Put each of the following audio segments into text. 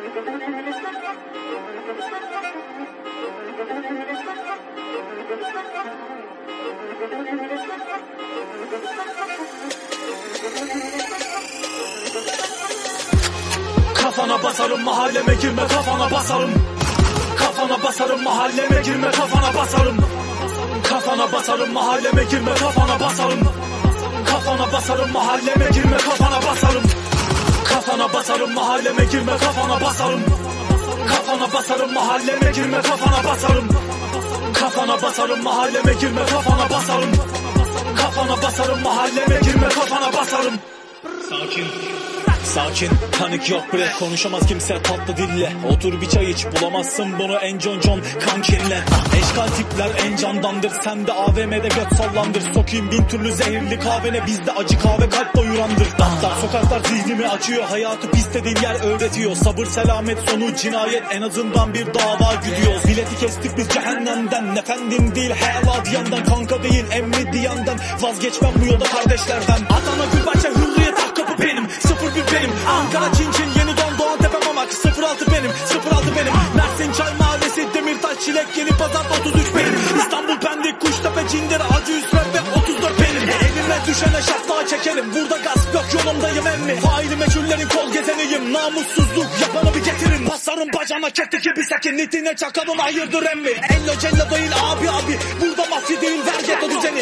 Kafana basarım, mahalleme girme, kafana basarım. Kafana basarım, mahalleme girme, kafana basarım. Kafana basarım, mahalleme girme, kafana basarım. Kafana basarım, mahalleme girme, kafana basarım. Kafana basarım, mahalleme girme, kafana basarım. Kafana basarım, mahalleme girme, kafana basarım. Kafana basarım, mahalleme girme, kafana basarım. Kafana basarım, mahalleme girme, kafana basarım. Sakin, sakin, panik yok bre. Konuşamaz kimse tatlı dille. Otur bir çay iç, bulamazsın bunu en con kankinle. Eşkal tipler en candandır, sen de AVM'de göt sallandır. Sokayım bin türlü zehirli kahvene, bizde acı kahve kalp doyurandır. Dar sokaklar zihnimi açıyor, hayatı pis dediğin yer öğretiyor. Sabır selamet sonu cinayet, en azından bir dava gidiyoruz. Bileti kestik biz cehennemden, efendim değil hela diyenden. Kanka değil emmi diyenden, vazgeçmem bu yolda kardeşlerden. Adana Gülbahçe hürriyet hak kapı benim, 01 benim. Ankara Çin yeni Doğan Tepe Mamak, 06 benim, 06 benim. Mersin Çay Mahallesi Demirtaş Çilek Yeni Pazar 33 benim. İstanbul Pendik Kuştepe Cindere Acı Üsmet ve 34 benim. Elime düşene şaftağı çekerim, burada gasp yok yolumdayım emmi. Faili meçhullerin kol gezeniyim, namussuzluk yapanı bir getirin. Basarım bacana kette gibi sakin, nitine çakalın hayırdır emmi. Ello cello değil abi, burada mafya değil ver ghetto düzeni.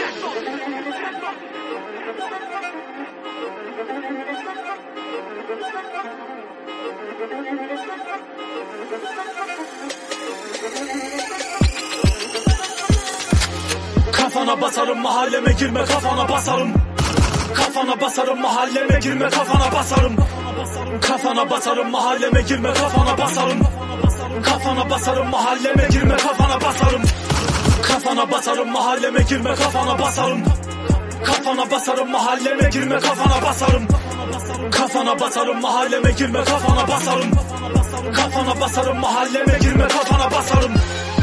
Kafana basarım, mahalleme girme, kafana basarım. Kafana basarım, mahalleme girme, kafana basarım. Kafana basarım, mahalleme girme, kafana basarım. Kafana basarım, mahalleme girme, kafana basarım. Kafana basarım, mahalleme girme, kafana basarım. Kafana basarım, mahalleme girme, kafana basarım. Kafana basarım, mahalleme girme, kafana basarım. Kafana basarım, mahalleme girme, kafana basarım.